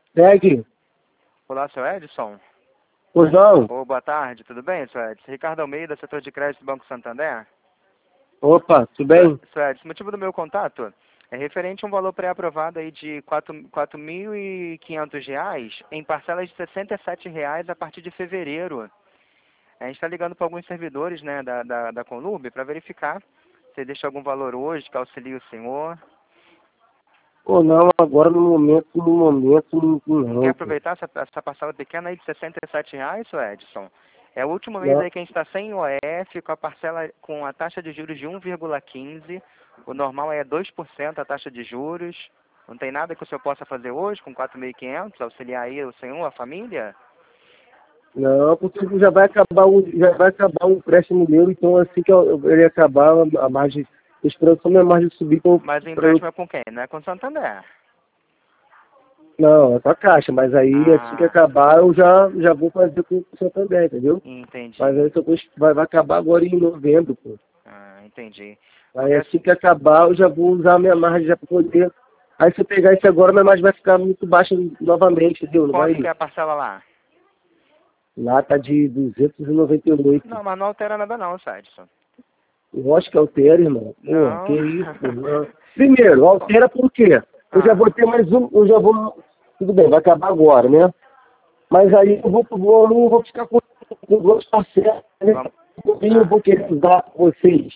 Segue. Olá, seu Edson. Pois não? Ô, boa tarde, tudo bem, seu Edson? Ricardo Almeida, setor de crédito do Banco Santander. Opa, tudo bem? Seu Edson, o motivo do meu contato é referente a um valor pré-aprovado aí de R$ 4.500 em parcelas de R$ 67 a partir de fevereiro. A gente está ligando para alguns servidores, né, da Conlub para verificar se existe algum valor hoje que auxilie o senhor. Ou não, agora Não quer não, pô. aproveitar essa parcela pequena aí de R$ 67, seu Edson? É o último mês Não, aí que a gente está sem IOF, com a parcela, com a taxa de juros de 1,15. O normal é 2% a taxa de juros. Não tem nada que o senhor possa fazer hoje com 4.500, auxiliar aí o senhor, a família? não, porque já vai acabar o empréstimo meu, então assim que ele acabar, a margem, tô esperando só minha margem subir Mas o pra eu. empréstimo é com quem? Não é com o Santander. Não, é com a Caixa, mas aí assim que Ah, acabar eu já vou fazer com o Santander, entendeu? Mas aí entendi. vai acabar agora em novembro, pô. Ah, entendi. Aí Porque assim que acabar eu já vou usar a minha margem já para poder. Aí se eu pegar isso agora, minha margem vai ficar muito baixa novamente, entendeu? Não quanto que vai. é a parcela lá? Lá tá de 298. Não, mas não altera nada não, Edson. Eu acho que altera, irmão. Porra, que Não. isso, pô. Não. Primeiro, altera por quê? Eu já vou Ah, ter mais um, eu já vou. Tudo bem, vai acabar agora, né? Mas aí eu não vou ficar com duas parcelas, né? vamos. Eu Ah, vou querer usar vocês.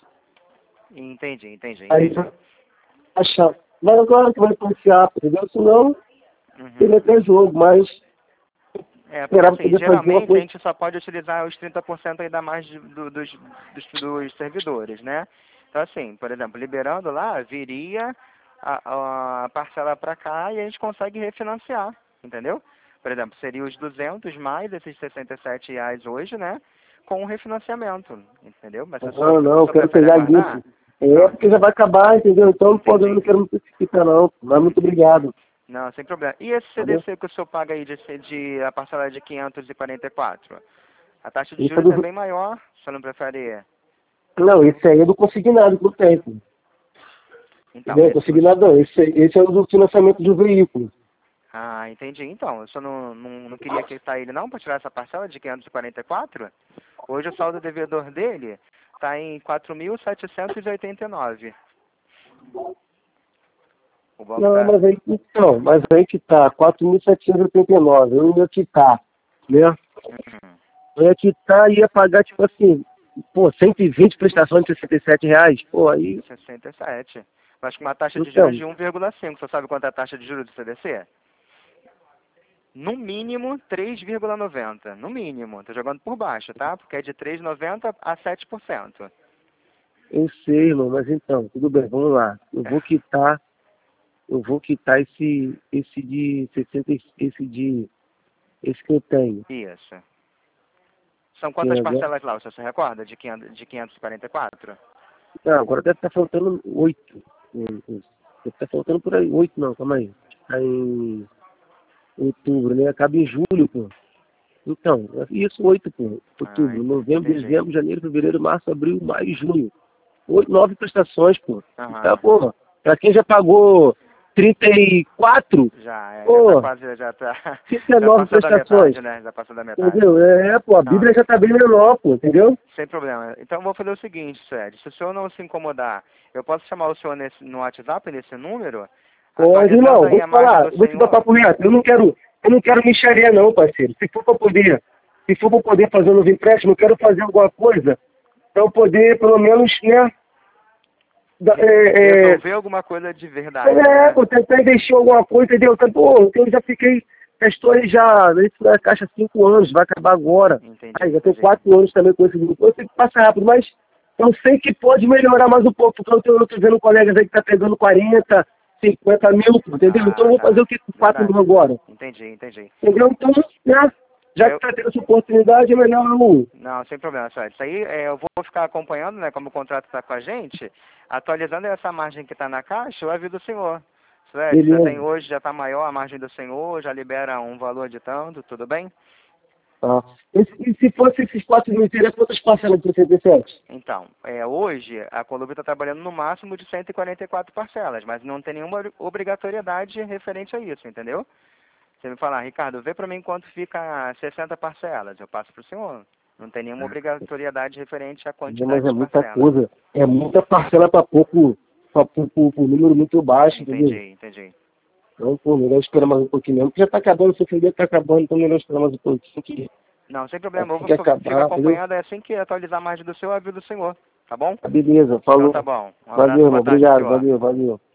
Aí entendi. achar. Mas agora que vai influenciar, entendeu? Senão, Uhum. teria até jogo, mas É, porque esperava assim, poder fazer uma geralmente a coisa. gente só pode utilizar os 30% aí da margem dos servidores, né? Então assim, por exemplo, liberando lá, viria a parcela para cá e a gente consegue refinanciar, entendeu? Por exemplo, seria os 200 mais esses R$ 67 hoje, né? Com o refinanciamento, entendeu? Mas se o senhor, Não, se o não, eu senhor quero prefere pegar aguardar, limpo. É não, porque já vai acabar, entendeu? Então, pô, eu não entendi. quero me precipitar, não. Mas muito obrigado. Não, sem problema. E esse Entendeu? CDC que o senhor paga aí de a parcela de 544? A taxa de Isso é juros é do... bem maior, você não prefere? Não, esse aí é do consignado que eu tenho. Pô. Então, Entendeu? esse você... Consignado não. Esse é o do financiamento do veículo. Ah, entendi. Então, o senhor não queria quitar ele não para tirar essa parcela de 544? Hoje o saldo devedor dele está em 4.789. O banco Não, tá... mas aí que tá, 4.789. Eu ia quitar, né? Uhum. Eu ia quitar e ia pagar, tipo assim, pô, 120 prestações de R$ 67. Pô, aí, 67. Mas com uma taxa de juros então, de 1,5. Você sabe quanto é a taxa de juros do CDC? No mínimo 3,90. No mínimo. Tô jogando por baixo, tá? Porque é de 3,90 a 7%. eu sei, irmão, mas então, tudo bem, vamos lá. Eu vou quitar esse que eu tenho. Isso. São Que quantas agora, parcelas lá? Você se recorda? De 544? não, agora deve estar faltando 8. Deve estar faltando por aí, 8 não, calma aí. Tá em outubro, né? Acaba em julho, pô. Então, isso 8, pô. Ah, Outubro, novembro, entendi. dezembro, janeiro, fevereiro, março, abril, maio, junho. 8, 9 prestações, pô. Tá, Aham. porra. Pra quem já pagou 34, Já tá pô, quase, já tá, já 39 passou da prestações. metade, né? Já passou da metade. Entendeu? Pô, a Não, Bíblia já tá bem menor, pô, entendeu? sem problema. Então eu vou fazer o seguinte, Suede. Se o senhor não se incomodar, eu posso chamar o senhor no WhatsApp, nesse número, Pode, atualizando irmão, aí vou a te margem falar, do vou te dar senhor? papo reto. Eu não quero me enxarear não, parceiro. Se for pra poder fazer um novo empréstimo, eu quero fazer alguma coisa pra eu poder, pelo menos, né, da- Resolver alguma coisa de verdade, né? pô, tentar investir em alguma coisa, entendeu? Então, pô, eu já fiquei, já estou aí já, isso na caixa há 5 anos, vai acabar agora. Aí, já tenho Entendi. 4 anos também com esse grupo. Eu sei que passa rápido, mas eu sei que pode melhorar mais um pouco, porque eu tô vendo colegas aí que tá pegando 40, 50 mil, pô, entendeu? Então eu Ah, vou fazer tá. o que com 4 mil Verdade. agora? Entendi. Entendeu? Então, né, já Aí que eu, tá tendo essa oportunidade, é melhor eu... não, sem problema, Suede. Isso aí eu vou ficar acompanhando, né? Como o contrato está com a gente, atualizando essa margem que está na caixa, eu aviso o senhor. Suede, já tem Beleza. hoje, já está maior a margem do senhor, já libera um valor de tanto, tudo bem? Tá. E se fosse esses 4 mil, teria quantas parcelas de 67? Então, hoje a Colômbia está trabalhando no máximo de 144 parcelas, mas não tem nenhuma obrigatoriedade referente a isso, entendeu? Você me falar, Ricardo, vê para mim quanto fica 60 parcelas. Eu passo para o senhor. Não tem nenhuma obrigatoriedade referente à quantidade Mas é de muita parcelas. coisa. É muita parcela para pouco, por número muito baixo, entendeu? Entendi. Então, pô, melhor esperar mais um pouquinho mesmo, porque já tá acabando, seu filho tá acabando, então melhor esperar mais um pouquinho, que Não, sem problema. assim Eu que fico acabar, entendeu? acompanhando, é assim que atualizar mais do seu, eu aviso do senhor. Tá bom? Tá, beleza, Então falou. tá bom. Um Valeu, abraço, irmão, boa tarde, obrigado, senhor. valeu.